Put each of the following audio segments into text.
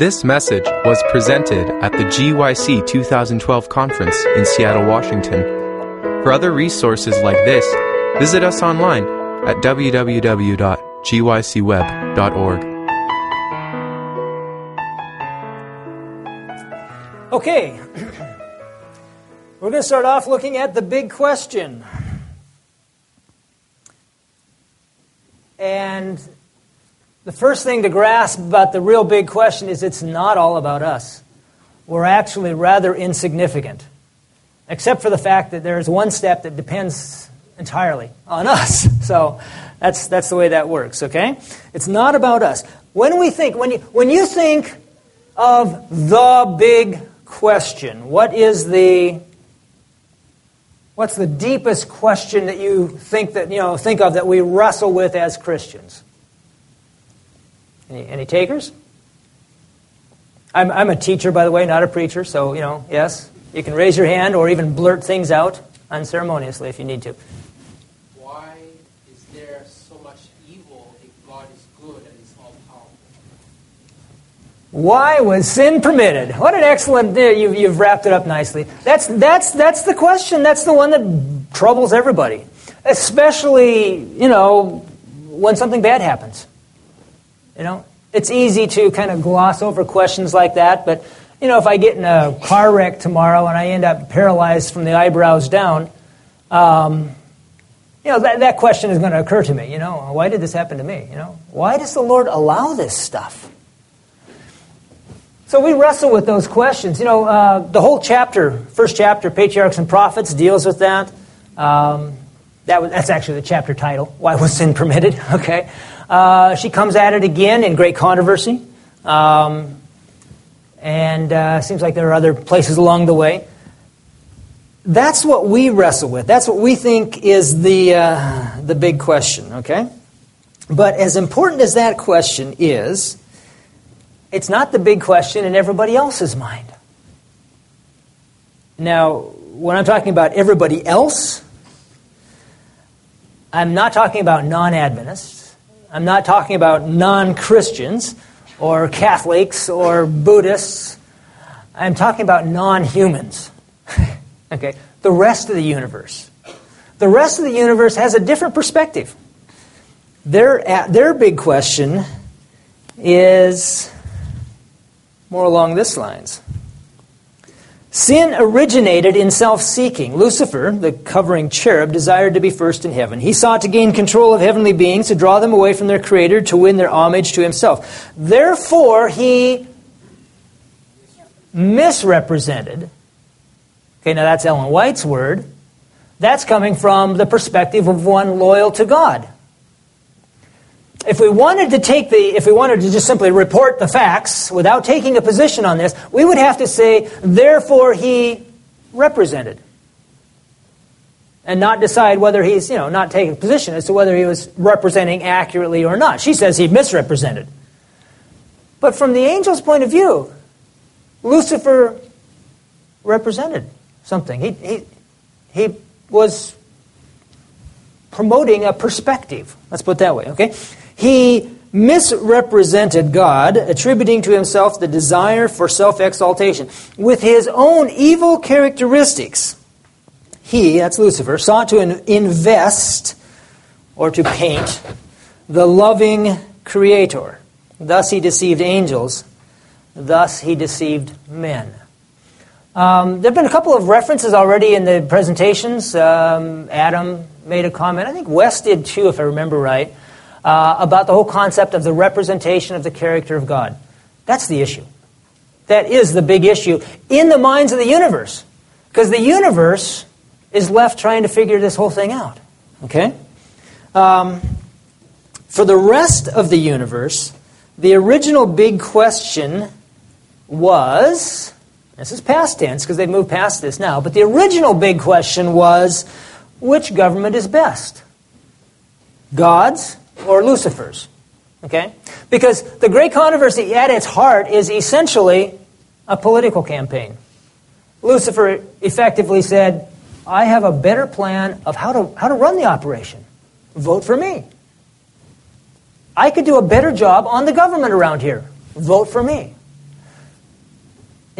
This message was presented at the GYC 2012 conference in Seattle, Washington. For other resources like this, visit us online at www.gycweb.org. Okay, we're going to start off looking at the big question. And the first thing to grasp about the real big question is it's not all about us. We're actually rather insignificant, except for the fact that there's one step that depends entirely on us. So that's the way that works, okay? It's not about us. When you think of the big question, what's the deepest question that you think of that we wrestle with as Christians? Any takers? I'm a teacher, by the way, not a preacher, so, yes, you can raise your hand or even blurt things out unceremoniously if you need to. Why is there so much evil if God is good and is all-powerful? Why was sin permitted? What an excellent, you've wrapped it up nicely. That's the question. That's the one that troubles everybody, especially, when something bad happens. It's easy to kind of gloss over questions like that, but, if I get in a car wreck tomorrow and I end up paralyzed from the eyebrows down, that question is going to occur to me, why did this happen to me? Why does the Lord allow this stuff? So we wrestle with those questions. The whole chapter, first chapter, Patriarchs and Prophets, deals with that. That's actually the chapter title, Why Was Sin Permitted? Okay. She comes at it again in great controversy. And seems like there are other places along the way. That's what we wrestle with. That's what we think is the big question, okay? But as important as that question is, it's not the big question in everybody else's mind. Now, when I'm talking about everybody else, I'm not talking about non-Adventists. I'm not talking about non-Christians or Catholics or Buddhists. I'm talking about non-humans. Okay, the rest of the universe. The rest of the universe has a different perspective. Their big question is more along this lines. Sin originated in self-seeking. Lucifer, the covering cherub, desired to be first in heaven. He sought to gain control of heavenly beings, to draw them away from their Creator, to win their homage to himself. Therefore, he misrepresented. Okay, now that's Ellen White's word. That's coming from the perspective of one loyal to God. If we wanted to just simply report the facts without taking a position on this, we would have to say, therefore he represented. And not decide whether he's, not taking a position as to whether he was representing accurately or not. She says he misrepresented. But from the angel's point of view, Lucifer represented something. He was promoting a perspective. Let's put it that way, okay? He misrepresented God, attributing to himself the desire for self-exaltation. With his own evil characteristics, he, that's Lucifer, sought to invest or to paint the loving Creator. Thus he deceived angels. Thus he deceived men. There have been a couple of references already in the presentations. Adam made a comment. I think Wes did too, if I remember right. About the whole concept of the representation of the character of God. That's the issue. That is the big issue in the minds of the universe. Because the universe is left trying to figure this whole thing out. Okay? For the rest of the universe, the original big question was, this is past tense because they've moved past this now, but the original big question was, which government is best? God's or Lucifer's? Okay? Because the great controversy at its heart is essentially a political campaign. Lucifer effectively said, I have a better plan of how to run the operation. Vote for me. I could do a better job on the government around here. Vote for me.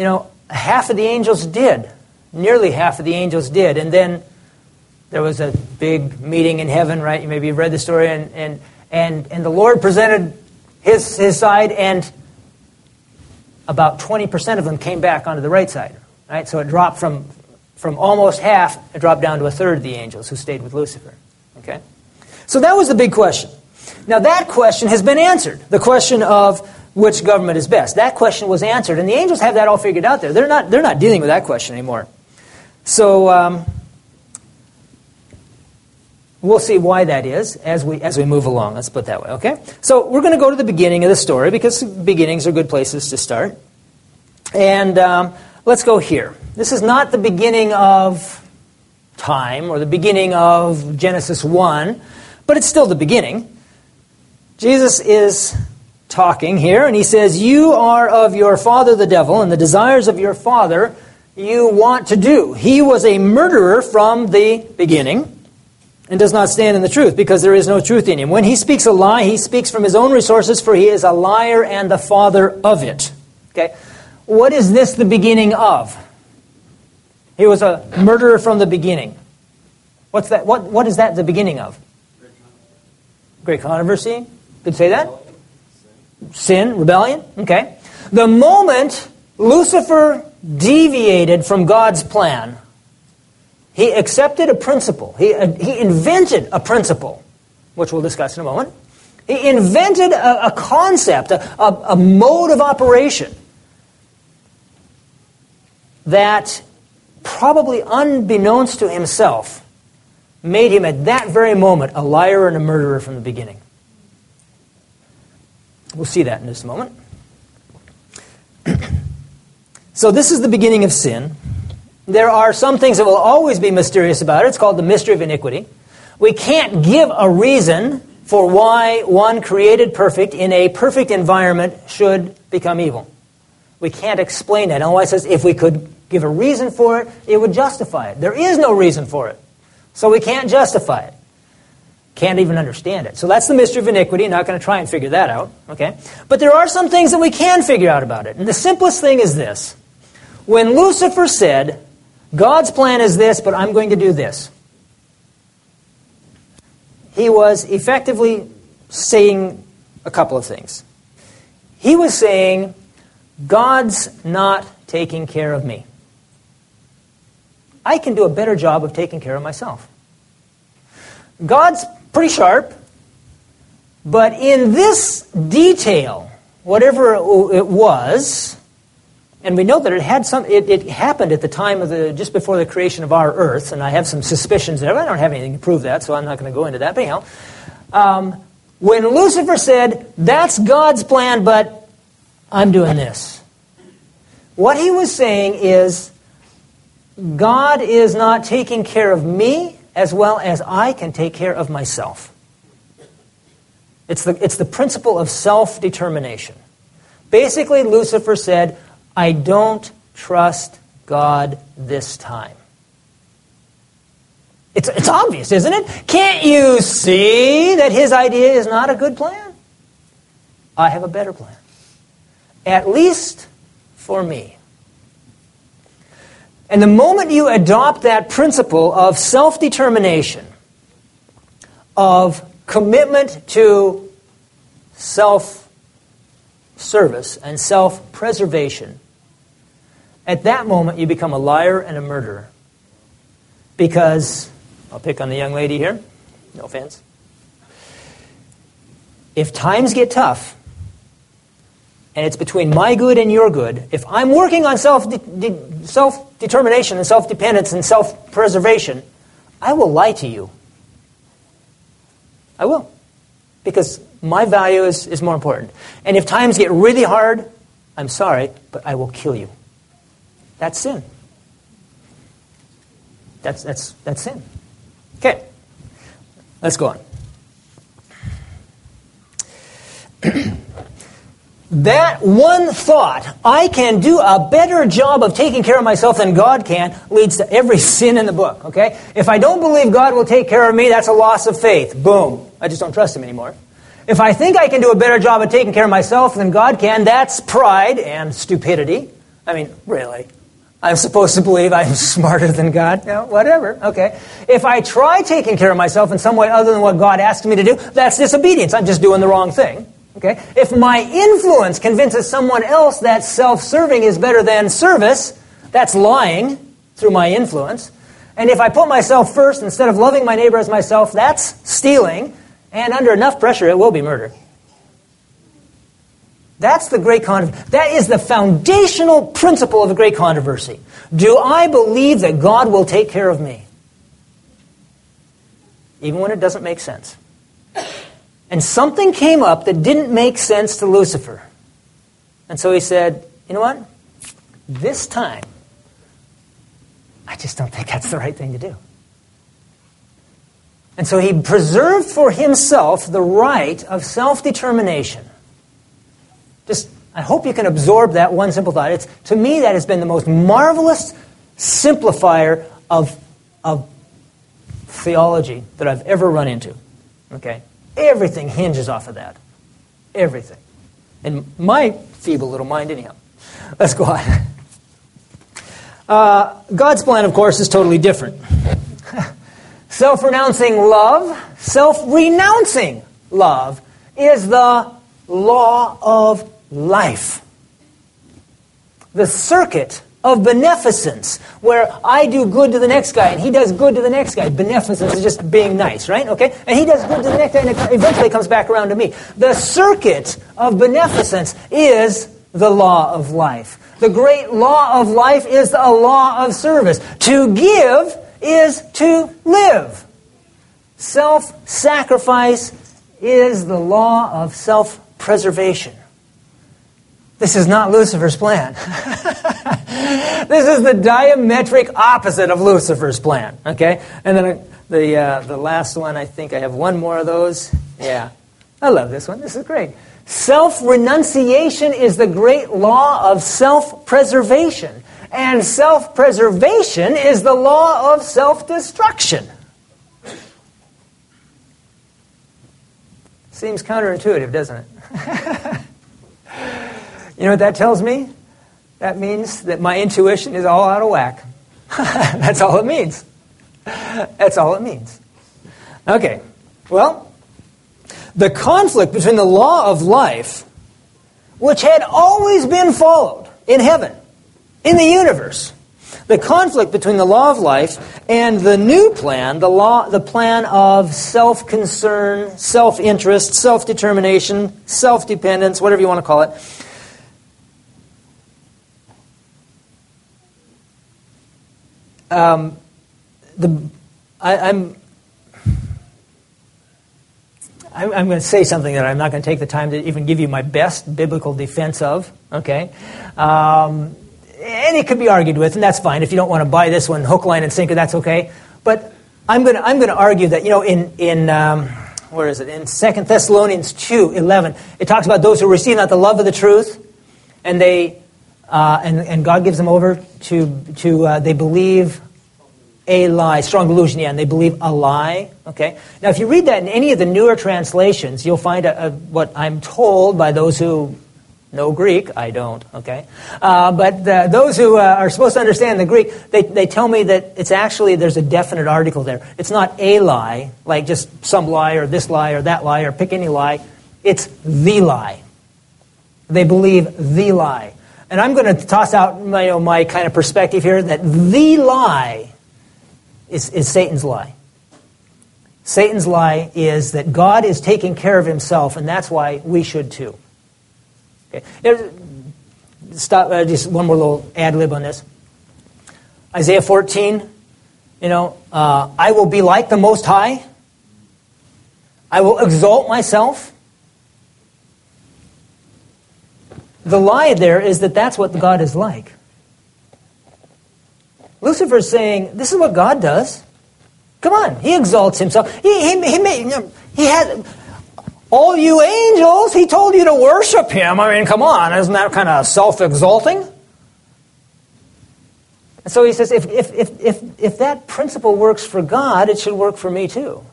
half of the angels did. Nearly half of the angels did. And then there was a big meeting in heaven, right? Maybe you've read the story. And the Lord presented his side, and about 20% of them came back onto the right side. Right? So it dropped from almost half, it dropped down to a third of the angels who stayed with Lucifer. Okay? So that was the big question. Now that question has been answered. The question of which government is best. That question was answered, and the angels have that all figured out there. They're not dealing with that question anymore. So we'll see why that is as we move along. Let's put it that way, okay? So we're going to go to the beginning of the story because beginnings are good places to start. And let's go here. This is not the beginning of time or the beginning of Genesis 1, but it's still the beginning. Jesus is talking here, and he says, "You are of your father the devil, and the desires of your father you want to do. He was a murderer from the beginning, and does not stand in the truth, because there is no truth in him. When he speaks a lie, he speaks from his own resources, for he is a liar and the father of it." Okay, what is this the beginning of? He was a murderer from the beginning. What's that? What is that the beginning of? Great controversy. Could say that? Sin, rebellion. Okay. The moment Lucifer deviated from God's plan, he accepted a principle. He invented a principle, which we'll discuss in a moment. He invented a concept, a mode of operation that, probably unbeknownst to himself, made him at that very moment a liar and a murderer from the beginning. We'll see that in just a moment. So this is the beginning of sin. There are some things that will always be mysterious about it. It's called the mystery of iniquity. We can't give a reason for why one created perfect in a perfect environment should become evil. We can't explain that. Otherwise, it says if we could give a reason for it, it would justify it. There is no reason for it. So we can't justify it. Can't even understand it. So that's the mystery of iniquity. Not going to try and figure that out. Okay? But there are some things that we can figure out about it. And the simplest thing is this. When Lucifer said, God's plan is this, but I'm going to do this, he was effectively saying a couple of things. He was saying, God's not taking care of me. I can do a better job of taking care of myself. God's pretty sharp, but in this detail, whatever it was, and we know that it happened at the time of just before the creation of our earth, and I have some suspicions there. I don't have anything to prove that, so I'm not going to go into that. But anyhow, when Lucifer said, that's God's plan, but I'm doing this, what he was saying is, God is not taking care of me as well as I can take care of myself. It's the principle of self-determination. Basically, Lucifer said, I don't trust God this time. It's obvious, isn't it? Can't you see that his idea is not a good plan? I have a better plan. At least for me. And the moment you adopt that principle of self-determination, of commitment to self-service and self-preservation, at that moment you become a liar and a murderer. Because, I'll pick on the young lady here, no offense. If times get tough, and it's between my good and your good, if I'm working on self-determination and self-dependence and self-preservation, I will lie to you. I will. Because my value is more important. And if times get really hard, I'm sorry, but I will kill you. That's sin. That's sin. Okay. Let's go on. That one thought, I can do a better job of taking care of myself than God can, leads to every sin in the book, okay? If I don't believe God will take care of me, that's a loss of faith. Boom. I just don't trust him anymore. If I think I can do a better job of taking care of myself than God can, that's pride and stupidity. I mean, really? I'm supposed to believe I'm smarter than God? No, whatever. Okay. If I try taking care of myself in some way other than what God asked me to do, that's disobedience. I'm just doing the wrong thing. Okay. If my influence convinces someone else that self-serving is better than service, that's lying through my influence. And if I put myself first instead of loving my neighbor as myself, that's stealing. And under enough pressure, it will be murder. That's the great controversy. That is the foundational principle of the great controversy. Do I believe that God will take care of me? Even when it doesn't make sense. And something came up that didn't make sense to Lucifer. And so he said, you know what? This time, I just don't think that's the right thing to do. And so he preserved for himself the right of self-determination. I hope you can absorb that one simple thought. To me, that has been the most marvelous simplifier of theology that I've ever run into. Okay? Everything hinges off of that. Everything. In my feeble little mind, anyhow. Let's go on. God's plan, of course, is totally different. Self-renouncing love is the law of life. The circuit of beneficence, where I do good to the next guy and he does good to the next guy. Beneficence is just being nice, right? Okay? And he does good to the next guy and it eventually comes back around to me. The circuit of beneficence is the law of life. The great law of life is the law of service. To give is to live. Self-sacrifice is the law of self-preservation. This is not Lucifer's plan. This is the diametric opposite of Lucifer's plan. Okay? And then the last one, I think I have one more of those. Yeah. I love this one. This is great. Self-renunciation is the great law of self-preservation. And self-preservation is the law of self-destruction. Seems counterintuitive, doesn't it? You know what that tells me? That means that my intuition is all out of whack. That's all it means. That's all it means. Okay. Well, the conflict between the law of life, which had always been followed in heaven, in the universe, the conflict between the law of life and the new plan, the plan of self-concern, self-interest, self-determination, self-dependence, whatever you want to call it. I'm going to say something that I'm not going to take the time to even give you my best biblical defense of. Okay, and it could be argued with, and that's fine. If you don't want to buy this one, hook, line, and sinker, that's okay. But I'm going to argue that in where is it? In 2 Thessalonians 2:11, it talks about those who receive not the love of the truth, and they and God gives them over to they believe a lie, strong delusion, yeah, and they believe a lie. Okay. Now, if you read that in any of the newer translations, you'll find what I'm told by those who know Greek. I don't. Okay, but those who are supposed to understand the Greek, they tell me that it's actually there's a definite article there. It's not a lie, like just some lie or this lie or that lie or pick any lie. It's the lie. They believe the lie, and I'm going to toss out my kind of perspective here that the lie is Satan's lie. Satan's lie is that God is taking care of himself, and that's why we should too. Okay. Stop. Just one more little ad lib on this. Isaiah 14. I will be like the Most High. I will exalt myself. The lie there is that that's what God is like. Lucifer's saying, this is what God does. Come on, he exalts himself. He had all you angels, he told you to worship him. I mean, come on, isn't that kind of self-exalting? And so he says, if that principle works for God, it should work for me too.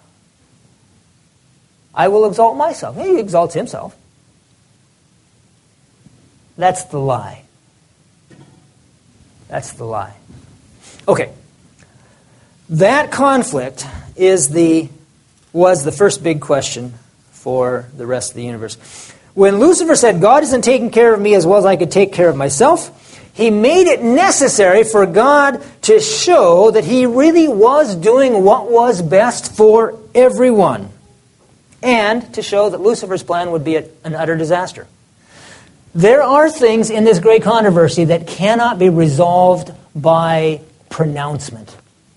I will exalt myself. He exalts himself. That's the lie. That's the lie. Okay. That conflict was the first big question for the rest of the universe. When Lucifer said, God isn't taking care of me as well as I could take care of myself, he made it necessary for God to show that he really was doing what was best for everyone, and to show that Lucifer's plan would be an utter disaster. There are things in this great controversy that cannot be resolved by pronouncement.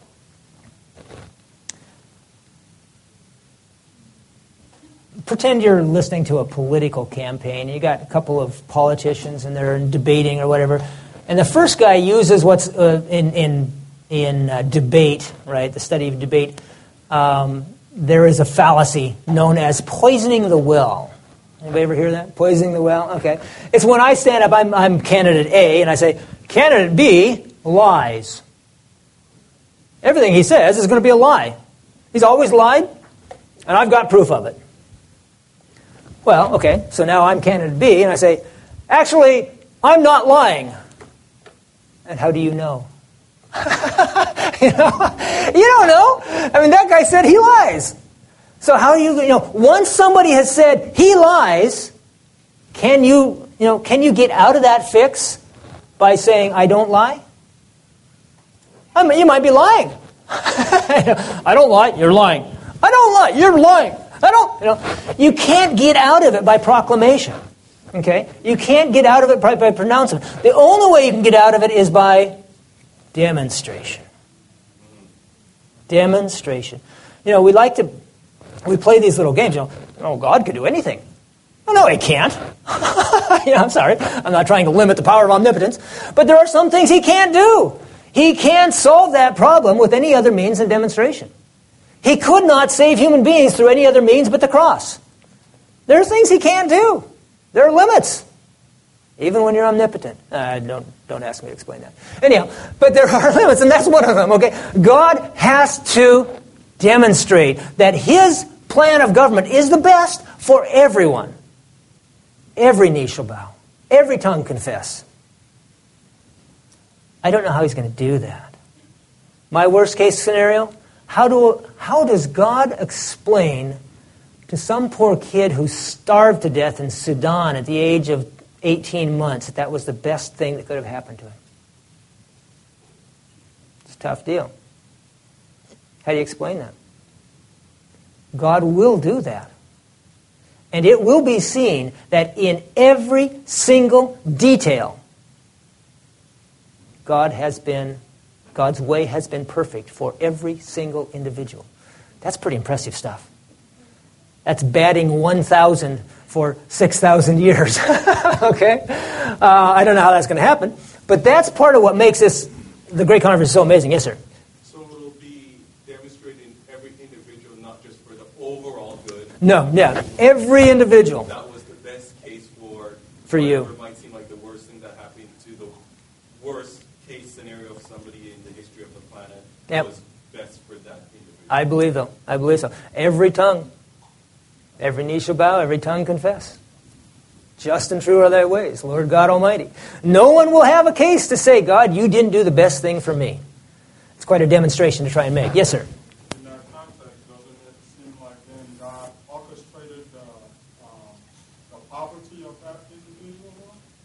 Pretend you're listening to a political campaign. You got a couple of politicians and they're debating or whatever. And the first guy uses what's in debate, right? The study of debate. There is a fallacy known as poisoning the well. Anybody ever hear that? Poisoning the well? Okay. It's when I stand up, I'm candidate A, and I say, candidate B lies. Everything he says is going to be a lie. He's always lied, and I've got proof of it. Well, okay, so now I'm candidate B, and I say, actually, I'm not lying. And how do you know? You don't know. I mean, that guy said he lies. So how do you know? Once somebody has said he lies, can you get out of that fix by saying I don't lie? I mean, you might be lying. I don't lie. You're lying. I don't lie. You're lying. I don't. You can't get out of it by proclamation. Okay? You can't get out of it by pronouncement. The only way you can get out of it is by demonstration. Demonstration. We play these little games. God could do anything. No, he can't. I'm sorry. I'm not trying to limit the power of omnipotence. But there are some things he can't do. He can't solve that problem with any other means than demonstration. He could not save human beings through any other means but the cross. There are things he can't do. There are limits. Even when you're omnipotent. Don't ask me to explain that. Anyhow, but there are limits, and that's one of them. Okay, God has to demonstrate that his plan of government is the best for everyone. Every knee shall bow. Every tongue confess. I don't know how he's going to do that. My worst case scenario, how does God explain to some poor kid who starved to death in Sudan at the age of 18 months that was the best thing that could have happened to him? It's a tough deal. How do you explain that? God will do that. And it will be seen that in every single detail, God's way has been perfect for every single individual. That's pretty impressive stuff. That's batting 1,000 for 6,000 years. Okay? I don't know how that's going to happen. But that's part of what makes the Great Controversy so amazing. Yes, sir? So it'll be demonstrated in every individual, not just for the overall good. No, yeah. Every individual. That was the best case for you. It might seem like the worst thing that happened to the worst case scenario of somebody in the history of the planet. Yep. Was best for that individual. I believe so. Every tongue. Every knee shall bow, every tongue confess. Just and true are thy ways, Lord God Almighty. No one will have a case to say, God, you didn't do the best thing for me. It's quite a demonstration to try and make. Yes, sir? In that context, doesn't it seem like then God orchestrated the poverty of that individual?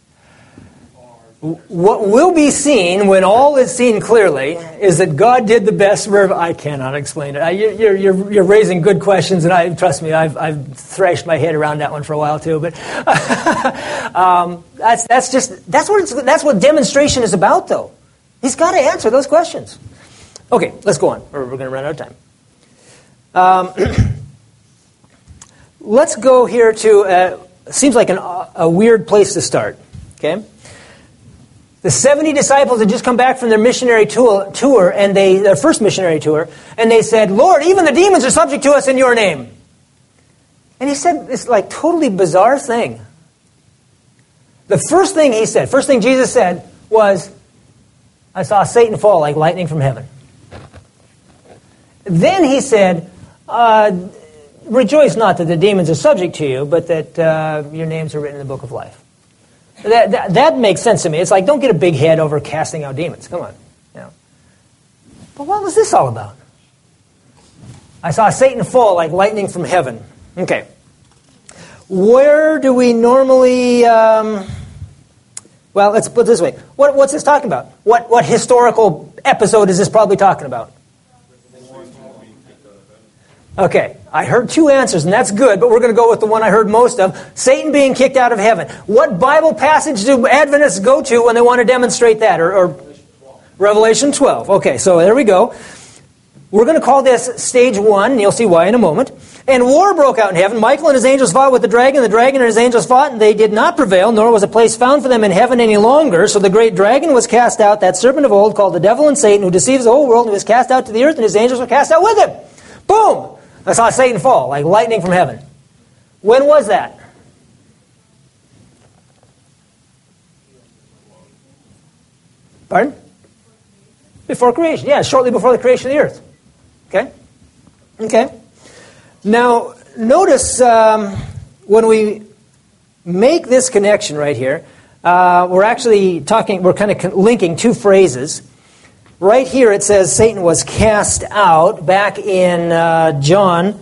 What will be seen when all is seen clearly is that God did the best. I cannot explain it. You're raising good questions, and trust me, I've thrashed my head around that one for a while too. But that's what demonstration is about, though. He's got to answer those questions. Okay, let's go on, or we're going to run out of time. Let's go here to seems like a weird place to start. Okay. The 70 disciples had just come back from their missionary tour, and their first missionary tour, and they said, Lord, even the demons are subject to us in your name. And he said this totally bizarre thing. The first thing Jesus said was, I saw Satan fall like lightning from heaven. Then he said, rejoice not that the demons are subject to you, but that your names are written in the book of life. That makes sense to me. It's like, don't get a big head over casting out demons. Come on. You know. But what was this all about? I saw Satan fall like lightning from heaven. Okay. Where do we normally... well, let's put it this way. What's this talking about? What historical episode is this probably talking about? Okay, I heard two answers, and that's good, but we're going to go with the one I heard most of. Satan being kicked out of heaven. What Bible passage do Adventists go to when they want to demonstrate that? Or Revelation 12. Okay, so there we go. We're going to call this stage 1, and you'll see why in a moment. And war broke out in heaven. Michael and his angels fought with the dragon and his angels fought, and they did not prevail, nor was a place found for them in heaven any longer. So the great dragon was cast out, that serpent of old, called the devil and Satan, who deceives the whole world, and was cast out to the earth, and his angels were cast out with him. Boom! I saw Satan fall, like lightning from heaven. When was that? Pardon? Before creation. Yeah, shortly before the creation of the earth. Okay? Okay. Now, notice when we make this connection right here, we're kind of linking two phrases. Right here it says Satan was cast out. Back in John,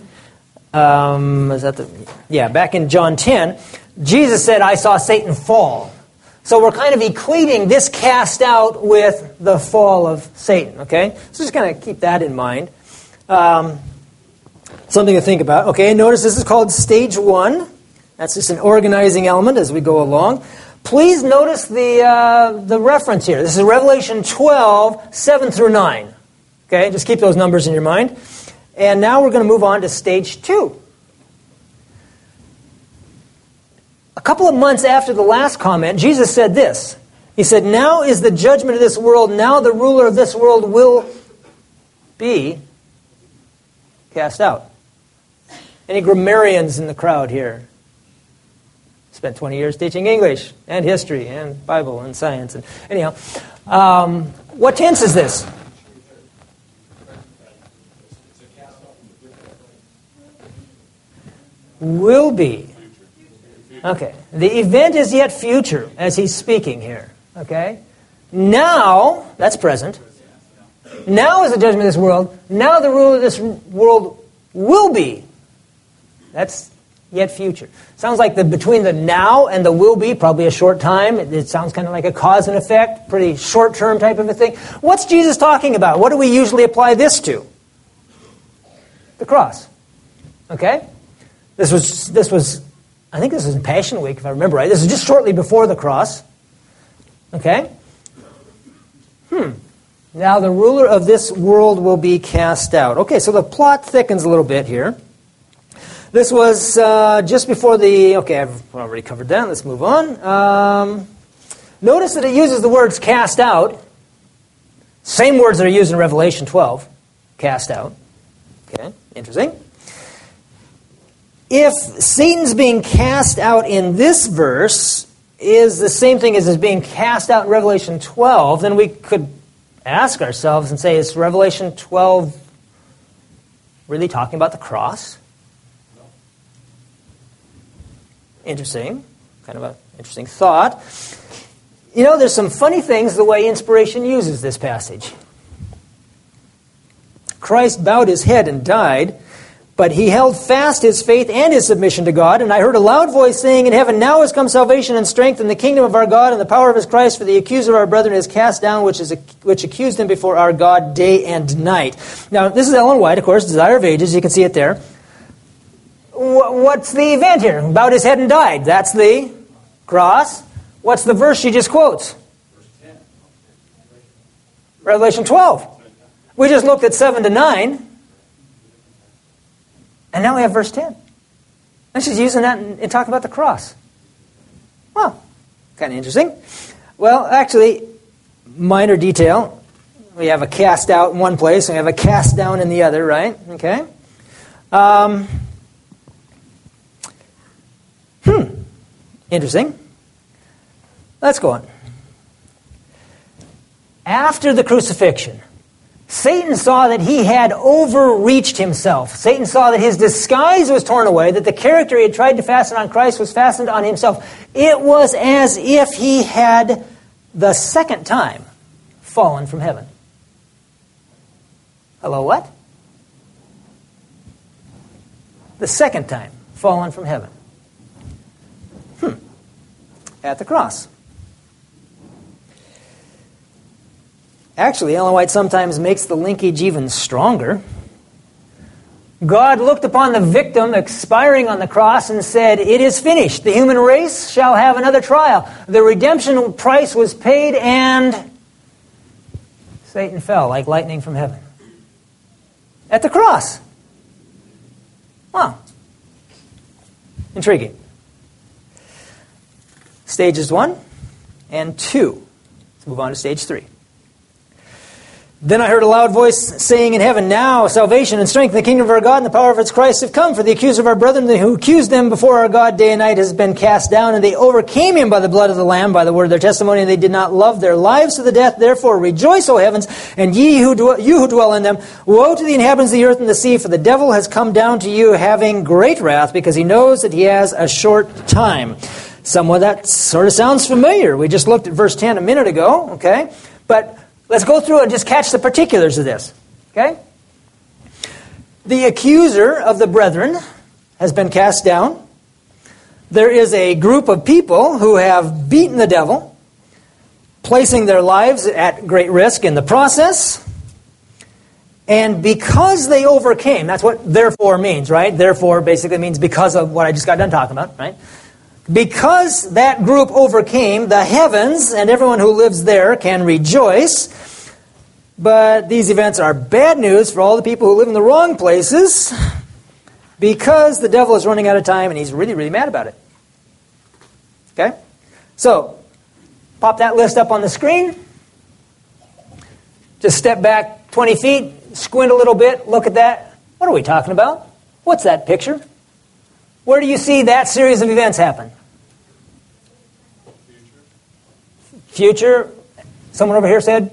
back in John 10, Jesus said, I saw Satan fall. So we're kind of equating this cast out with the fall of Satan, okay? So just kind of keep that in mind. Something to think about. Okay, notice this is called stage 1. That's just an organizing element as we go along. Please notice the reference here. This is Revelation 12, 7 through 9. Okay, just keep those numbers in your mind. And now we're going to move on to stage 2. A couple of months after the last comment, Jesus said this. He said, now is the judgment of this world. Now the ruler of this world will be cast out. Any grammarians in the crowd here? Spent 20 years teaching English and history and Bible and science. And anyhow, what tense is this? Will be. Okay. The event is yet future as he's speaking here. Okay. Now, that's present. Now is the judgment of this world. Now the ruler of this world will be. That's yet future. Sounds like between the now and the will be, probably a short time. It sounds kind of like a cause and effect, pretty short-term type of a thing. What's Jesus talking about? What do we usually apply this to? The cross. Okay? This was, I think this was in Passion Week, if I remember right. This is just shortly before the cross. Okay? Now the ruler of this world will be cast out. Okay, so the plot thickens a little bit here. This was just before the... Okay, I've already covered that. Let's move on. Notice that it uses the words cast out. Same words that are used in Revelation 12. Cast out. Okay, interesting. If Satan's being cast out in this verse is the same thing as being cast out in Revelation 12, then we could ask ourselves and say, is Revelation 12 really talking about the cross? Interesting. Kind of an interesting thought. You know, there's some funny things the way inspiration uses this passage. Christ bowed his head and died, but he held fast his faith and his submission to God. And I heard a loud voice saying in heaven, now has come salvation and strength in the kingdom of our God and the power of his Christ, for the accuser of our brethren is cast down, which accused him before our God day and night. Now, this is Ellen White, of course, Desire of Ages. You can see it there. What's the event here? Bowed his head and died. That's the cross. What's the verse she just quotes? Revelation 12. We just looked at 7 to 9. And now we have verse 10. And she's using that and talking about the cross. Well, kind of interesting. Well, actually, minor detail. We have a cast out in one place, and we have a cast down in the other, right? Okay. Interesting. Let's go on. After the crucifixion, Satan saw that he had overreached himself. Satan saw that his disguise was torn away, that the character he had tried to fasten on Christ was fastened on himself. It was as if he had the second time fallen from heaven. Hello, what? The second time fallen from heaven. At the cross. Actually, Ellen White sometimes makes the linkage even stronger. God looked upon the victim expiring on the cross and said, "It is finished. The human race shall have another trial." The redemption price was paid and Satan fell like lightning from heaven. At the cross. Wow. Intriguing. Stages 1 and 2. Let's move on to stage 3. Then I heard a loud voice saying in heaven, "Now salvation and strength in the kingdom of our God and the power of its Christ have come. For the accuser of our brethren who accused them before our God day and night has been cast down, and they overcame him by the blood of the Lamb, by the word of their testimony, and they did not love their lives to the death. Therefore rejoice, O heavens, and you who dwell in them. Woe to the inhabitants of the earth and the sea, for the devil has come down to you having great wrath, because he knows that he has a short time." Somewhat that sort of sounds familiar. We just looked at verse 10 a minute ago, okay? But let's go through and just catch the particulars of this, okay? The accuser of the brethren has been cast down. There is a group of people who have beaten the devil, placing their lives at great risk in the process. And because they overcame, that's what therefore means, right? Therefore basically means because of what I just got done talking about, right? Because that group overcame, the heavens and everyone who lives there can rejoice. But these events are bad news for all the people who live in the wrong places, because the devil is running out of time and he's really, really mad about it. Okay? So, pop that list up on the screen. Just step back 20 feet, squint a little bit, look at that. What are we talking about? What's that picture? Where do you see that series of events happen? Future. Someone over here said?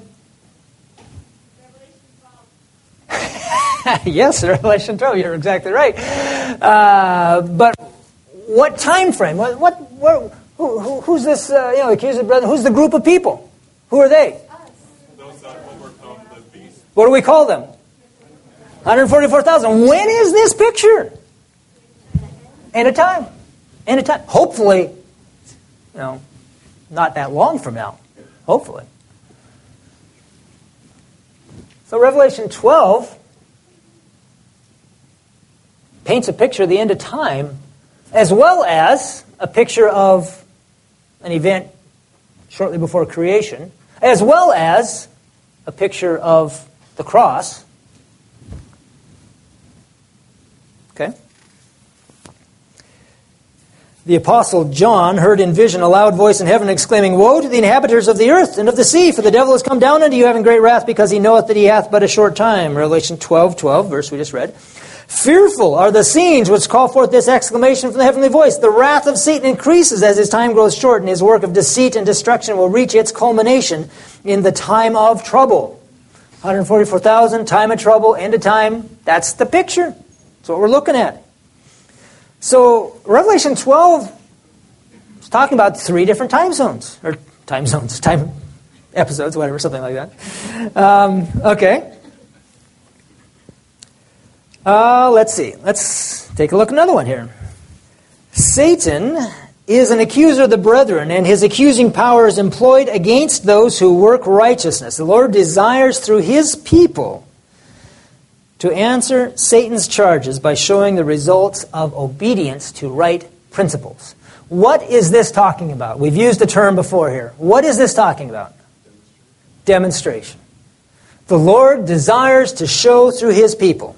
Yes, Revelation 12. You're exactly right. But what time frame? Who's this? Accused brother? Who's the group of people? Who are they? Those that overcome the beast. What do we call them? 144,000. When is this picture? End of time. End of time. Hopefully, not that long from now. Hopefully. So Revelation 12 paints a picture of the end of time, as well as a picture of an event shortly before creation, as well as a picture of the cross. Okay? The Apostle John heard in vision a loud voice in heaven exclaiming, "Woe to the inhabitants of the earth and of the sea, for the devil is come down unto you having great wrath, because he knoweth that he hath but a short time." Revelation 12:12, verse we just read. "Fearful are the scenes which call forth this exclamation from the heavenly voice. The wrath of Satan increases as his time grows short, and his work of deceit and destruction will reach its culmination in the time of trouble." 144,000, time of trouble, end of time. That's the picture. That's what we're looking at. So Revelation 12 is talking about 3 different time zones. Or time zones, time episodes, whatever, something like that. Okay. Let's see. Let's take a look at another one here. Satan is an accuser of the brethren, and his accusing power is employed against those who work righteousness. The Lord desires through his people to answer Satan's charges by showing the results of obedience to right principles. What is this talking about? We've used the term before here. What is this talking about? Demonstration. The Lord desires to show through his people.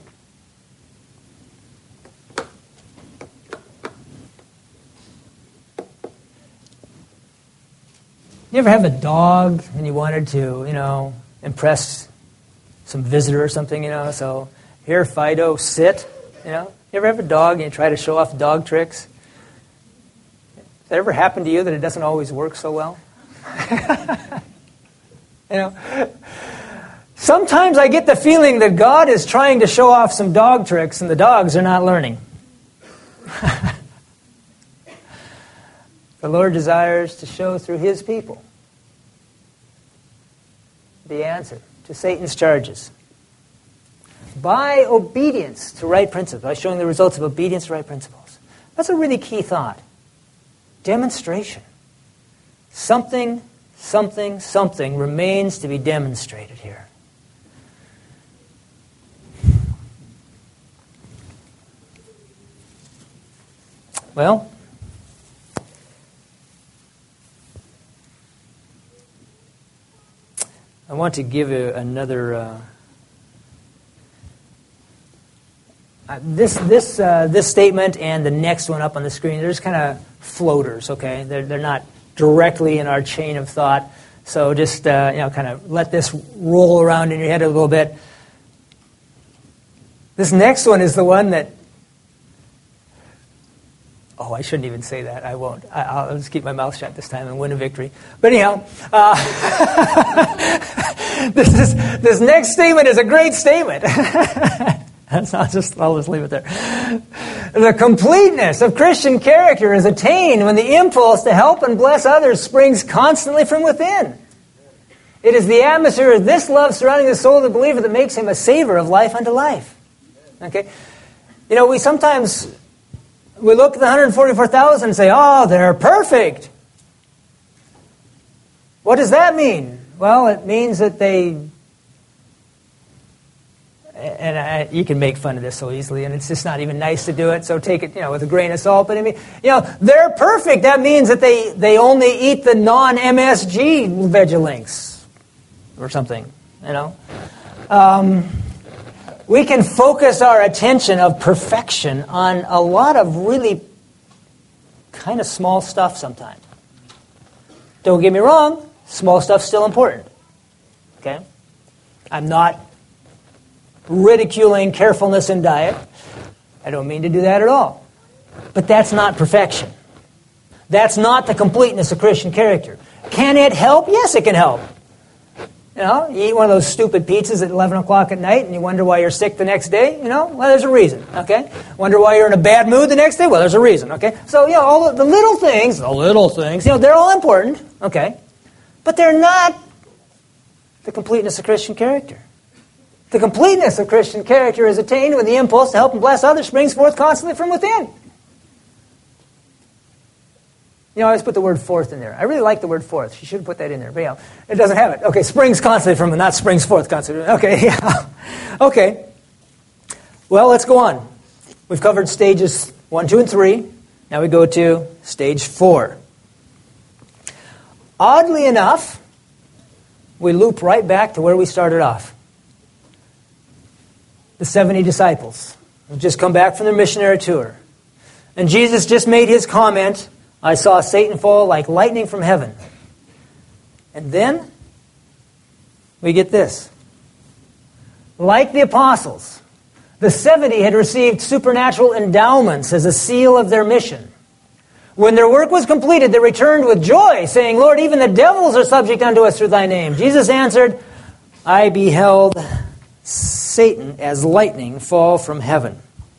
You ever have a dog and you wanted to, impress some visitor or something, so here, Fido, sit, You ever have a dog and you try to show off dog tricks? Has that ever happened to you that it doesn't always work so well? Sometimes I get the feeling that God is trying to show off some dog tricks and the dogs are not learning. The Lord desires to show through His people the answer to Satan's charges. By obedience to right principles, by showing the results of obedience to right principles. That's a really key thought. Demonstration. Something remains to be demonstrated here. Well, I want to give you another. This statement and the next one up on the screen, they're just kind of floaters. Okay, they're not directly in our chain of thought. So just kind of let this roll around in your head a little bit. This next one is the one that. Oh, I shouldn't even say that. I won't. I'll just keep my mouth shut this time and win a victory. But anyhow, this next statement is a great statement. I'll just leave it there. The completeness of Christian character is attained when the impulse to help and bless others springs constantly from within. It is the atmosphere of this love surrounding the soul of the believer that makes him a savor of life unto life. Okay? We sometimes... We look at the 144,000 and say, oh, they're perfect. What does that mean? Well, it means that you can make fun of this so easily, and it's just not even nice to do it, so take it, with a grain of salt. But I mean, they're perfect. That means that they only eat the non-MSG Vegelinks or something, We can focus our attention of perfection on a lot of really kind of small stuff sometimes. Don't get me wrong, small stuff's still important. Okay? I'm not ridiculing carefulness in diet. I don't mean to do that at all. But that's not perfection. That's not the completeness of Christian character. Can it help? Yes, it can help. You eat one of those stupid pizzas at 11 o'clock at night and you wonder why you're sick the next day, well, there's a reason, okay? Wonder why you're in a bad mood the next day? Well, there's a reason, okay? So, all the little things, they're all important, okay? But they're not the completeness of Christian character. The completeness of Christian character is attained when the impulse to help and bless others springs forth constantly from within. I always put the word forth in there. I really like the word forth. She should have put that in there. But yeah, it doesn't have it. Okay, springs constantly from, not springs forth constantly. Okay, yeah. Okay. Well, let's go on. We've covered stages 1, 2, and 3. Now we go to stage 4. Oddly enough, we loop right back to where we started off. The 70 disciples have just come back from their missionary tour. And Jesus just made his comment, I saw Satan fall like lightning from heaven. And then we get this. Like the apostles, the 70 had received supernatural endowments as a seal of their mission. When their work was completed, they returned with joy, saying, Lord, even the devils are subject unto us through thy name. Jesus answered, I beheld Satan as lightning fall from heaven.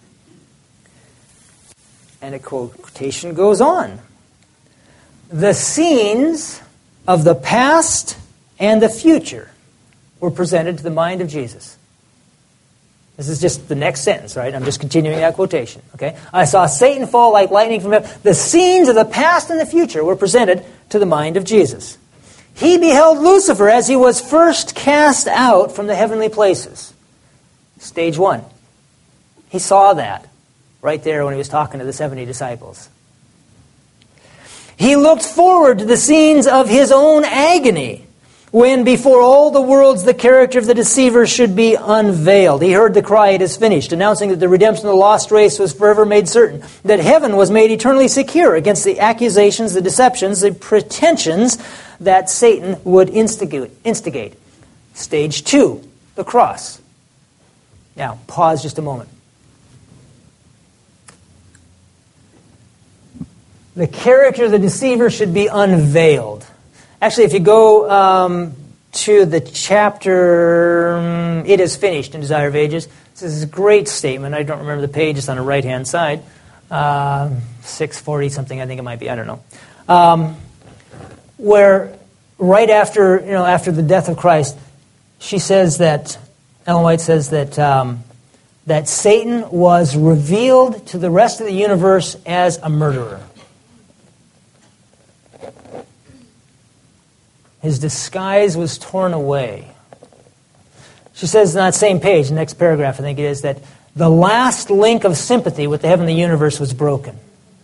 And a quotation goes on. The scenes of the past and the future were presented to the mind of Jesus. This is just the next sentence, right? I'm just continuing that quotation, okay? I saw Satan fall like lightning from heaven. The scenes of the past and the future were presented to the mind of Jesus. He beheld Lucifer as he was first cast out from the heavenly places. Stage 1. He saw that right there when he was talking to the 70 disciples. He looked forward to the scenes of his own agony when before all the worlds the character of the deceiver should be unveiled. He heard the cry, it is finished, announcing that the redemption of the lost race was forever made certain, that heaven was made eternally secure against the accusations, the deceptions, the pretensions that Satan would instigate. Stage 2, the cross. Now, pause just a moment. The character of the deceiver should be unveiled. Actually, if you go to the chapter, It Is Finished in Desire of Ages. This is a great statement. I don't remember the page. It's on the right-hand side. 640 something, I think it might be. I don't know. Where right after, after the death of Christ, she says that, Ellen White says that that Satan was revealed to the rest of the universe as a murderer. His disguise was torn away. She says on that same page, the next paragraph I think it is, that the last link of sympathy with the heavenly universe was broken.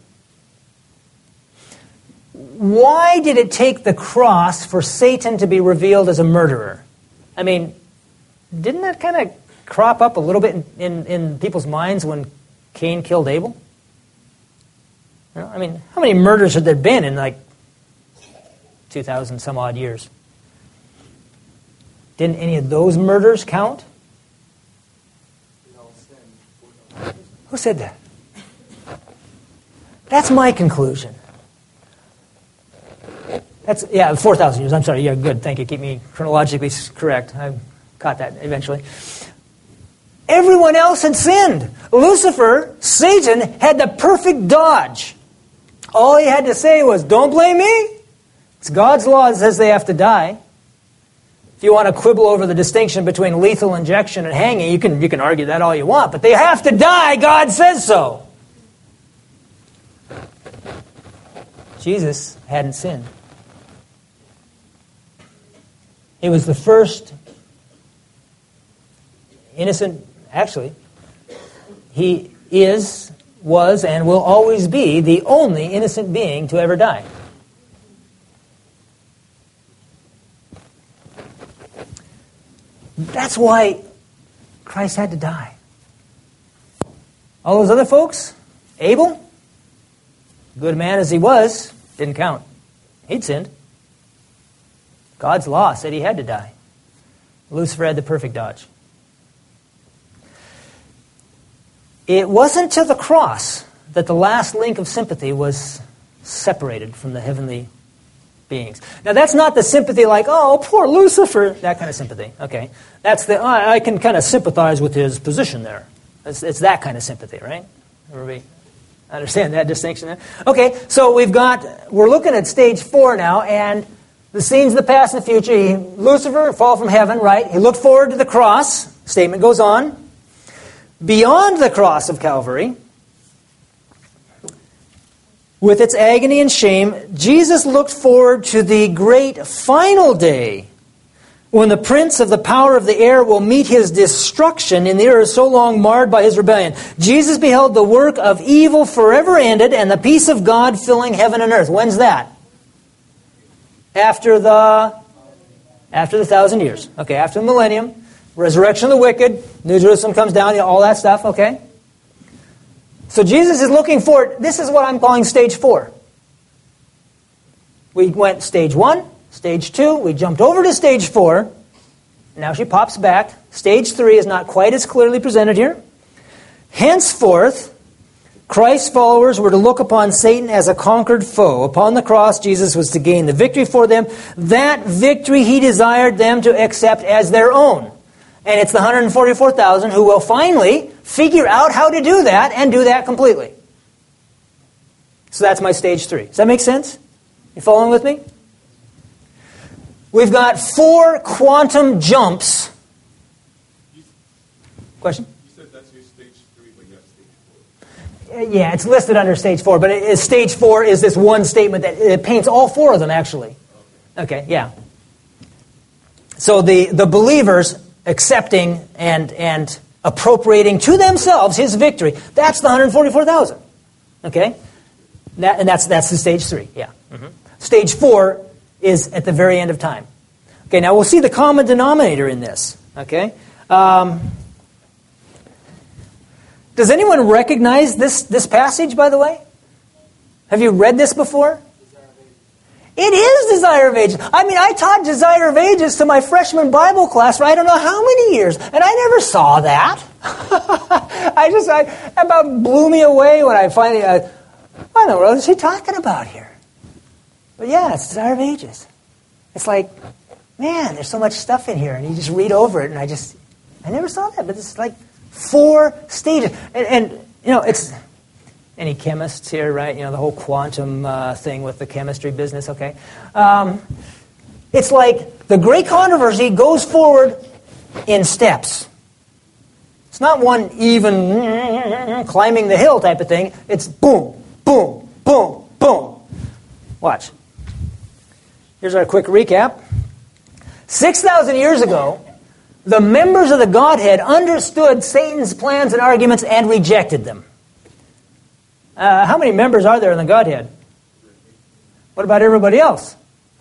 Why did it take the cross for Satan to be revealed as a murderer? I mean, didn't that kind of crop up a little bit in people's minds when Cain killed Abel? I mean, how many murders had there been in like 2,000 some odd years? Didn't any of those murders count? Who said that? That's my conclusion. That's 4,000 years. I'm sorry. Yeah, good. Thank you. Keep me chronologically correct. I caught that eventually. Everyone else had sinned. Lucifer, Satan, had the perfect dodge. All he had to say was, "Don't blame me. It's God's law that says they have to die." If you want to quibble over the distinction between lethal injection and hanging, you can argue that all you want, but they have to die. God says so. Jesus hadn't sinned. He was the first innocent, actually, he is, was, and will always be the only innocent being to ever die. That's why Christ had to die. All those other folks, Abel, good man as he was, didn't count. He'd sinned. God's law said he had to die. Lucifer had the perfect dodge. It wasn't till the cross that the last link of sympathy was separated from the heavenly beings. Now that's not the sympathy like, oh, poor Lucifer, that kind of sympathy. Okay, that's the, I can kind of sympathize with his position there. It's that kind of sympathy, right? Everybody understand that distinction there? Okay, so we're looking at stage 4 now, and the scenes of the past and the future. Lucifer, fall from heaven, right? He looked forward to the cross. Statement goes on. Beyond the cross of Calvary, with its agony and shame, Jesus looked forward to the great final day when the prince of the power of the air will meet his destruction in the earth so long marred by his rebellion. Jesus beheld the work of evil forever ended and the peace of God filling heaven and earth. When's that? After the 1,000 years. Okay, after the millennium. Resurrection of the wicked. New Jerusalem comes down. All that stuff. Okay. So Jesus is looking forward. This is what I'm calling stage 4. We went stage 1, stage 2. We jumped over to stage 4. Now she pops back. Stage 3 is not quite as clearly presented here. Henceforth, Christ's followers were to look upon Satan as a conquered foe. Upon the cross, Jesus was to gain the victory for them. That victory he desired them to accept as their own. And it's the 144,000 who will finally figure out how to do that and do that completely. So that's my stage 3. Does that make sense? You following with me? We've got 4 quantum jumps. Question? You said that's your stage 3, but you have stage 4. Yeah, it's listed under stage 4, but stage 4 is this one statement that it paints all 4 of them, actually. Okay, yeah. So the believers accepting and appropriating to themselves his victory, that's the 144,000. Okay? That's the stage 3, yeah. Mm-hmm. Stage 4 is at the very end of time. Okay, now we'll see the common denominator in this. Okay? Does anyone recognize this passage, by the way? Have you read this before? It is Desire of Ages. I mean, I taught Desire of Ages to my freshman Bible class for I don't know how many years, and I never saw that. It about blew me away when I finally, what in the world is he talking about here? But yeah, it's Desire of Ages. It's like, man, there's so much stuff in here. And you just read over it, and I never saw that, but it's like 4 stages. And it's, any chemists here, right? The whole quantum thing with the chemistry business, okay? It's like the great controversy goes forward in steps. It's not one even climbing the hill type of thing. It's boom, boom, boom, boom. Watch. Here's our quick recap. 6,000 years ago, the members of the Godhead understood Satan's plans and arguments and rejected them. How many members are there in the Godhead? What about everybody else?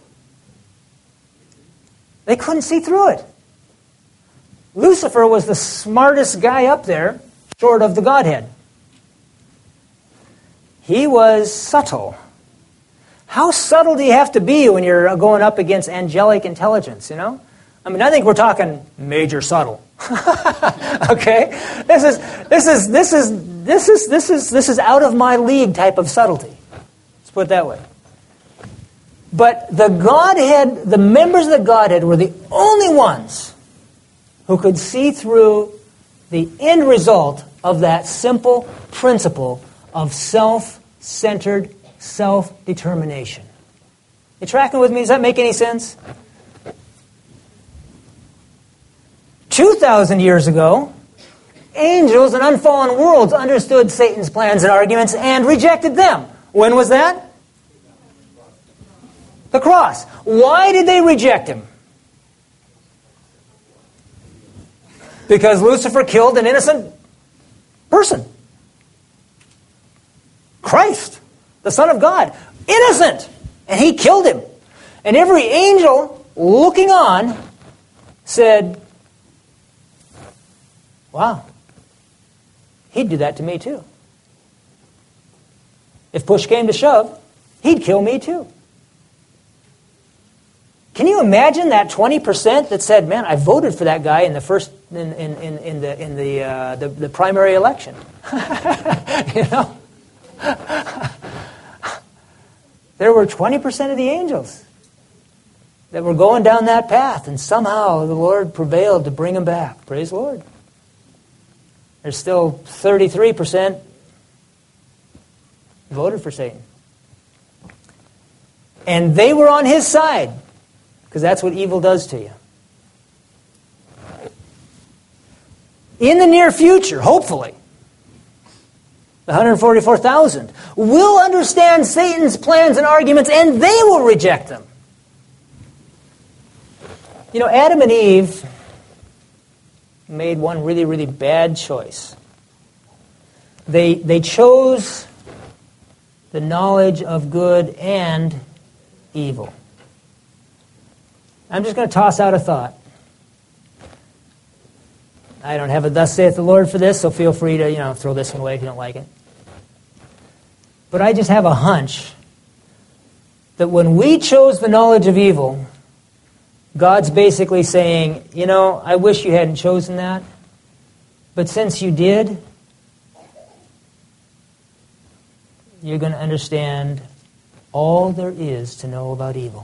They couldn't see through it. Lucifer was the smartest guy up there, short of the Godhead. He was subtle. How subtle do you have to be when you're going up against angelic intelligence, I mean, I think we're talking major subtle. Okay? This is out of my league type of subtlety. Let's put it that way. But the Godhead, the members of the Godhead were the only ones who could see through the end result of that simple principle of self-centered self-determination. You tracking with me? Does that make any sense? 2,000 years ago, angels and unfallen worlds understood Satan's plans and arguments and rejected them. When was that? The cross. Why did they reject him? Because Lucifer killed an innocent person. Christ, the Son of God, innocent. And he killed him. And every angel looking on said, wow, he'd do that to me too. If push came to shove, he'd kill me too. Can you imagine that 20% that said, "Man, I voted for that guy in the first in the primary election"? There were 20% of the angels that were going down that path, and somehow the Lord prevailed to bring them back. Praise the Lord. There's still 33% voted for Satan. And they were on his side, because that's what evil does to you. In the near future, hopefully, the 144,000 will understand Satan's plans and arguments, and they will reject them. Adam and Eve made one really, really bad choice. They chose the knowledge of good and evil. I'm just going to toss out a thought. I don't have a thus saith the Lord for this, so feel free to, throw this one away if you don't like it. But I just have a hunch that when we chose the knowledge of evil, God's basically saying, I wish you hadn't chosen that, but since you did, you're going to understand all there is to know about evil.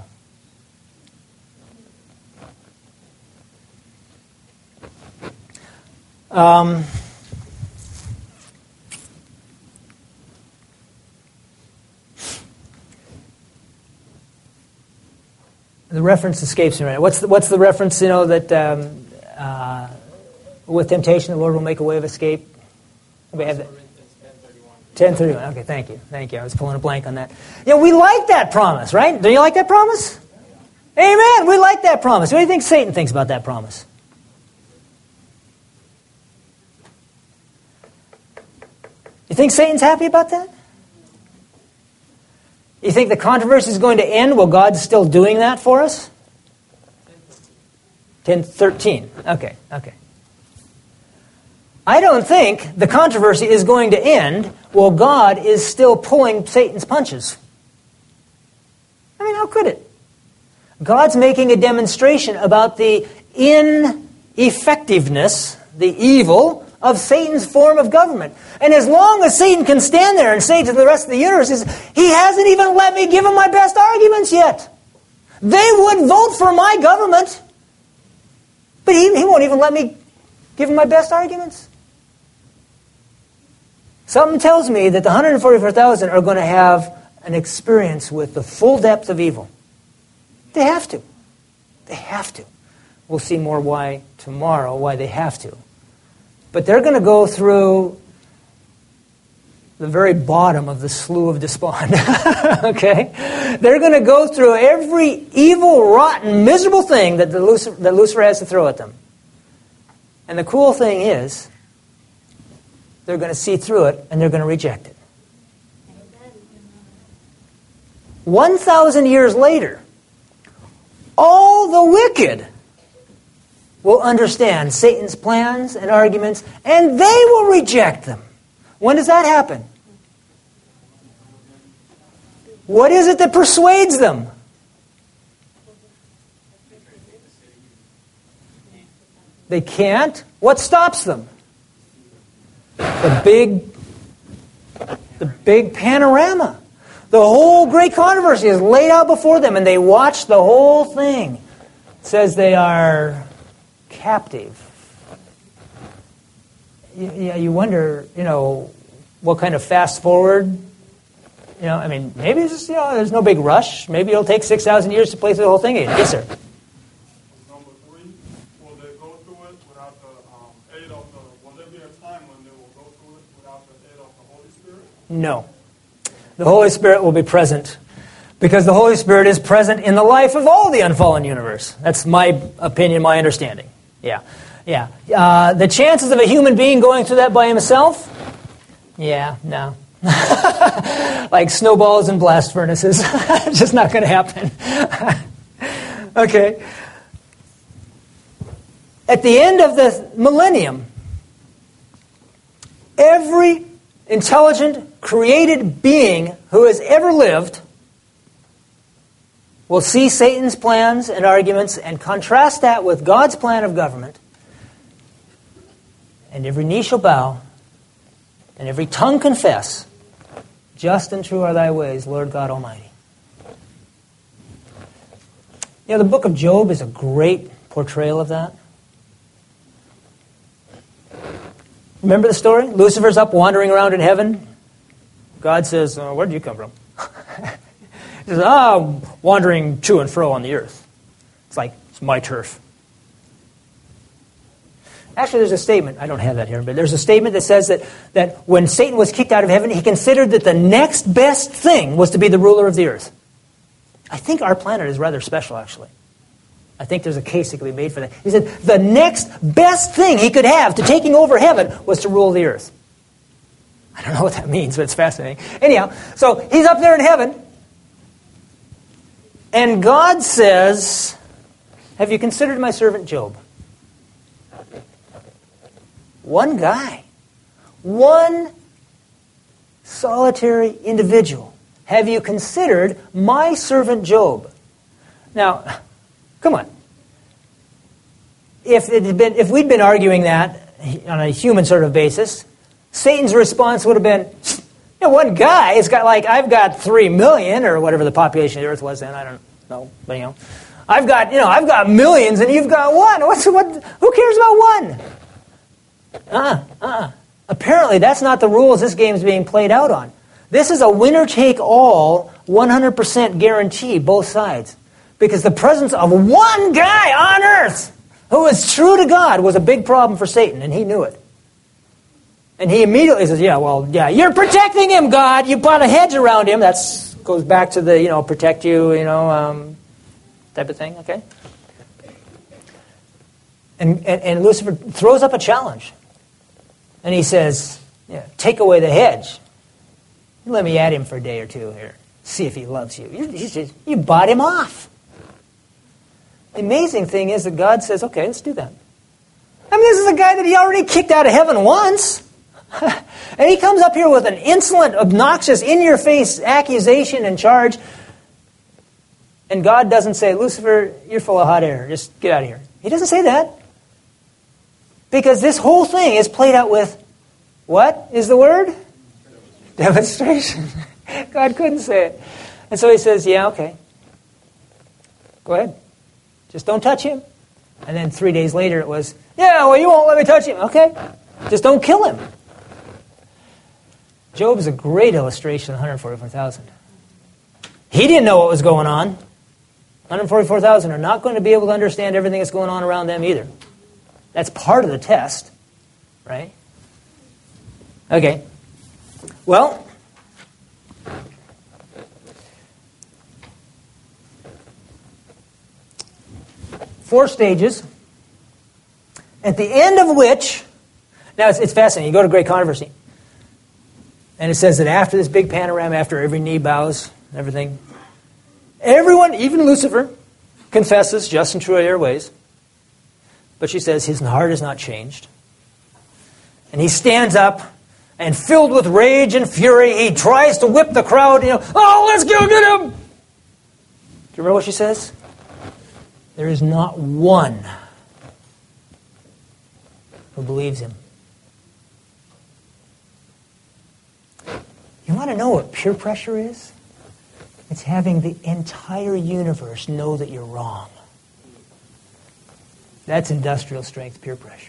The reference escapes me right now. What's the reference, that with temptation the Lord will make a way of escape? We have that. 10:31. Okay, thank you. I was pulling a blank on that. We like that promise, right? Do you like that promise? Amen. We like that promise. What do you think Satan thinks about that promise? You think Satan's happy about that? You think the controversy is going to end while God's still doing that for us? 10:13. Okay. I don't think the controversy is going to end while God is still pulling Satan's punches. I mean, how could it? God's making a demonstration about the ineffectiveness, the evil, of Satan's form of government. And as long as Satan can stand there and say to the rest of the universe, he hasn't even let me give him my best arguments yet. They would vote for my government, but he won't even let me give him my best arguments. Something tells me that the 144,000 are going to have an experience with the full depth of evil. They have to. They have to. We'll see more why tomorrow, why they have to. But they're going to go through the very bottom of the slough of despond. Okay? They're going to go through every evil, rotten, miserable thing that Lucifer has to throw at them. And the cool thing is, they're going to see through it and they're going to reject it. 1,000 years later, all the wicked will understand Satan's plans and arguments, and they will reject them. When does that happen? What is it that persuades them? They can't. What stops them? The big panorama. The whole great controversy is laid out before them, and they watch the whole thing. It says they are captive. You wonder, what kind of fast forward. Maybe it's just, there's no big rush. Maybe it'll take 6,000 years to play through the whole thing again. Yes, sir. Number 3, will they go through it without the aid of will there be a time when they will go through it without the aid of the Holy Spirit? No. The Holy Spirit will be present because the Holy Spirit is present in the life of all the unfallen universe. That's my opinion, my understanding. Yeah. The chances of a human being going through that by himself? Yeah, no. Like snowballs and blast furnaces. It's just not going to happen. Okay. At the end of the millennium, every intelligent, created being who has ever lived will see Satan's plans and arguments and contrast that with God's plan of government. And every knee shall bow and every tongue confess, just and true are thy ways, Lord God Almighty. The book of Job is a great portrayal of that. Remember the story? Lucifer's up wandering around in heaven. God says, where did you come from? He says, I'm wandering to and fro on the earth. It's my turf. Actually, there's a statement, I don't have that here, but there's a statement that says that when Satan was kicked out of heaven, he considered that the next best thing was to be the ruler of the earth. I think our planet is rather special, actually. I think there's a case that can be made for that. He said the next best thing he could have to taking over heaven was to rule the earth. I don't know what that means, but it's fascinating. Anyhow, so he's up there in heaven, and God says, have you considered my servant Job? One guy, one solitary individual. Have you considered my servant Job? Now, come on. If we'd been arguing that on a human sort of basis, Satan's response would have been, one guy has got I've got 3 million or whatever the population of the earth was then. I don't know, but I've got millions and you've got one. Who cares about one? Apparently, that's not the rules this game is being played out on. This is a winner-take-all, 100% guarantee, both sides. Because the presence of one guy on earth who is true to God was a big problem for Satan, and he knew it. And he immediately says, you're protecting him, God. You put a hedge around him. That goes back to the, protect you, type of thing, okay? And Lucifer throws up a challenge. And he says, take away the hedge. Let me at him for a day or two here. See if he loves you. You bought him off. The amazing thing is that God says, okay, let's do that. This is a guy that he already kicked out of heaven once. And he comes up here with an insolent, obnoxious, in-your-face accusation and charge. And God doesn't say, Lucifer, you're full of hot air. Just get out of here. He doesn't say that. Because this whole thing is played out with, what is the word? Demonstration. God couldn't say it. And so he says, okay. Go ahead. Just don't touch him. And then 3 days later it was, yeah, well, you won't let me touch him. Okay. Just don't kill him. Job is a great illustration of 144,000. He didn't know what was going on. 144,000 are not going to be able to understand everything that's going on around them either. That's part of the test, right? Okay. Well, four stages, at the end of which, now it's fascinating. You go to Great Controversy, and it says that after this big panorama, after every knee bows, everything, everyone, even Lucifer, confesses just and true are your ways. But she says his heart is not changed. And he stands up, and filled with rage and fury, he tries to whip the crowd. Oh, let's go get him! Do you remember what she says? There is not one who believes him. You want to know what peer pressure is? It's having the entire universe know that you're wrong. That's industrial strength peer pressure.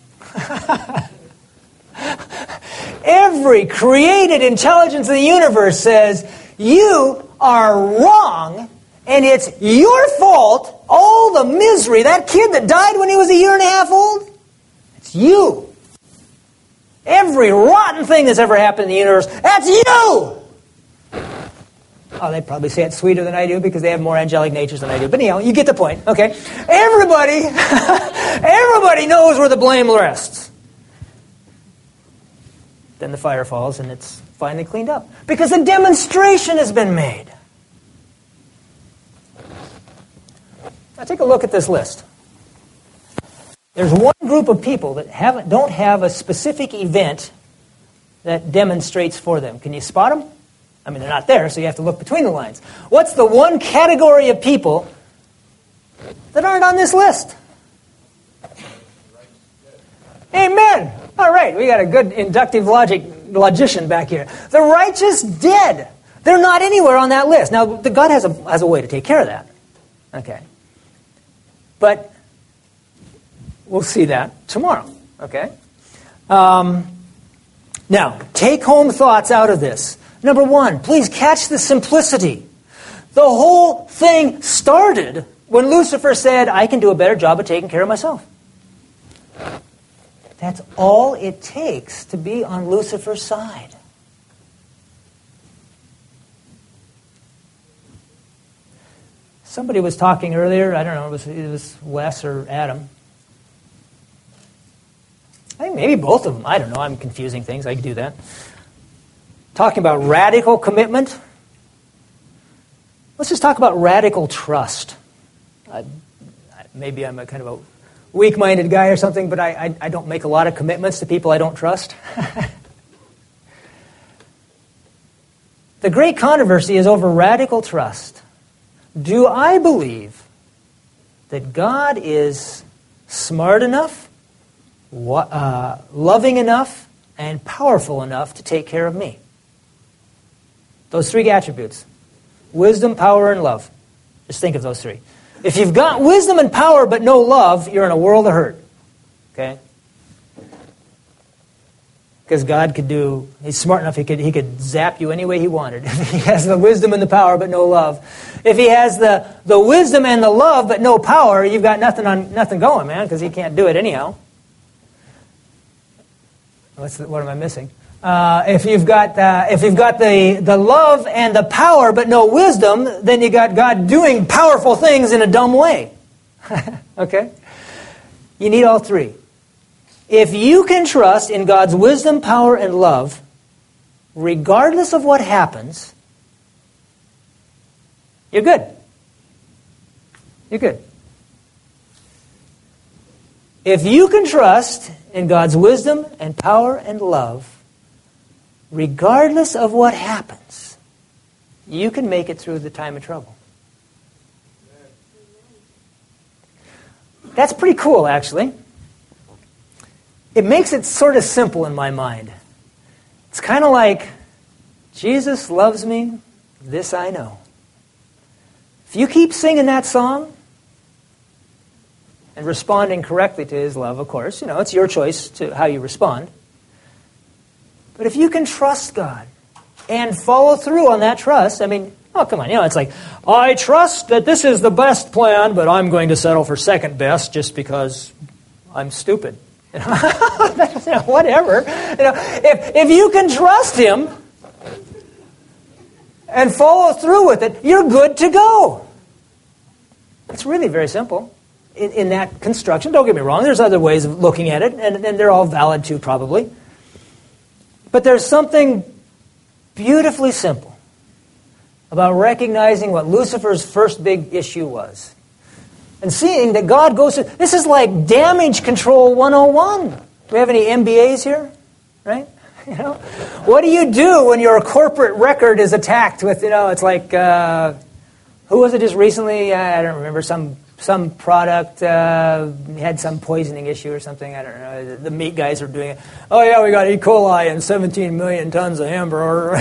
Every created intelligence in the universe says, you are wrong, and it's your fault, all the misery, that kid that died when he was 1.5 years old, it's you. Every rotten thing that's ever happened in the universe, that's you! Oh, they probably say it sweeter than I do because they have more angelic natures than I do. But anyhow, you get the point, okay? Everybody knows where the blame rests. Then the fire falls and it's finally cleaned up. Because a demonstration has been made. Now take a look at this list. There's one group of people that don't have a specific event that demonstrates for them. Can you spot them? I mean, they're not there, so you have to look between the lines. What's the one category of people that aren't on this list? Amen. All right, we got a good inductive logician back here. The righteous dead. They're not anywhere on that list. Now, God has a way to take care of that. Okay. But we'll see that tomorrow. Okay? Now, take-home thoughts out of this. Number one, please catch the simplicity. The whole thing started when Lucifer said, I can do a better job of taking care of myself. That's all it takes to be on Lucifer's side. Somebody was talking earlier, I don't know, it was Wes or Adam. I think maybe both of them. I don't know, I'm confusing things, I can do that. Talking about radical commitment. Let's just talk about radical trust. Maybe I'm a kind of a weak-minded guy or something, but I don't make a lot of commitments to people I don't trust. The great controversy is over radical trust. Do I believe that God is smart enough, loving enough, and powerful enough to take care of me? Those three attributes. Wisdom, power, and love. Just think of those three. If you've got wisdom and power but no love, you're in a world of hurt. Okay? Because God he's smart enough, he could zap you any way he wanted. If he has the wisdom and the power but no love. If he has the wisdom and the love but no power, you've got nothing going, man, because he can't do it anyhow. What am I missing? If you've got the love and the power but no wisdom, then you got God doing powerful things in a dumb way. Okay? You need all three. If you can trust in God's wisdom, power, and love, regardless of what happens, you're good. You're good. If you can trust in God's wisdom and power and love, regardless of what happens, you can make it through the time of trouble. That's pretty cool, actually. It makes it sort of simple in my mind. It's kind of like, Jesus loves me, this I know. If you keep singing that song and responding correctly to His love, of course, it's your choice to how you respond. But if you can trust God and follow through on that trust, oh, come on, it's like, I trust that this is the best plan, but I'm going to settle for second best just because I'm stupid. Whatever. If you can trust Him and follow through with it, you're good to go. It's really very simple in that construction. Don't get me wrong. There's other ways of looking at it, and they're all valid too, probably. But there's something beautifully simple about recognizing what Lucifer's first big issue was. And seeing that God goes through... This is like damage control 101. Do we have any MBAs here? Right? What do you do when your corporate record is attacked with, it's like... who was it just recently? I don't remember. Some product had some poisoning issue or something. I don't know. The meat guys are doing it. Oh, yeah, we got E. coli and 17 million tons of hamburger.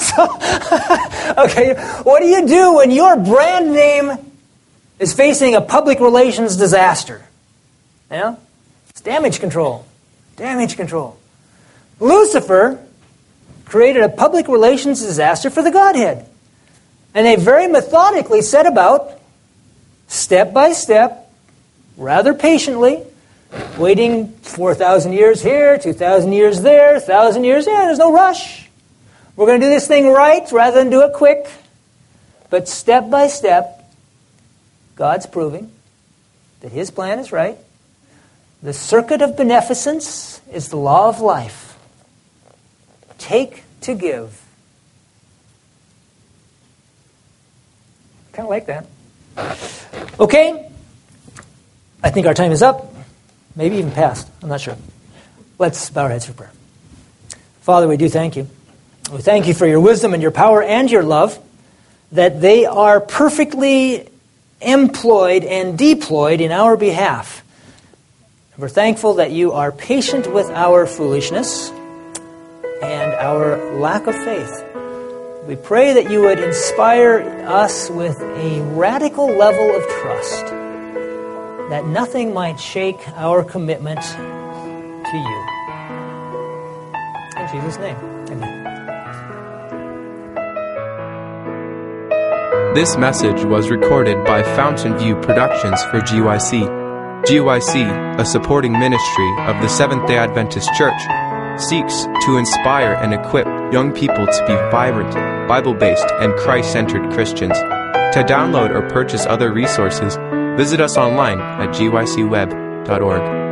Okay, what do you do when your brand name is facing a public relations disaster? It's damage control. Damage control. Lucifer created a public relations disaster for the Godhead. And they very methodically set about, step by step, rather patiently, waiting 4,000 years here, 2,000 years there, 1,000 years there. There's no rush. We're going to do this thing right rather than do it quick. But step by step, God's proving that His plan is right. The circuit of beneficence is the law of life. Take to give. Kind of like that. Okay. I think our time is up. Maybe even past. I'm not sure. Let's bow our heads for prayer. Father, we do thank You. We thank You for Your wisdom and Your power and Your love, that they are perfectly employed and deployed in our behalf. We're thankful that You are patient with our foolishness and our lack of faith. We pray that You would inspire us with a radical level of trust, that nothing might shake our commitment to You. In Jesus' name, amen. This message was recorded by Fountain View Productions for GYC. GYC, a supporting ministry of the Seventh-day Adventist Church, seeks to inspire and equip young people to be vibrant, Bible-based, and Christ-centered Christians. To download or purchase other resources, visit us online at gycweb.org.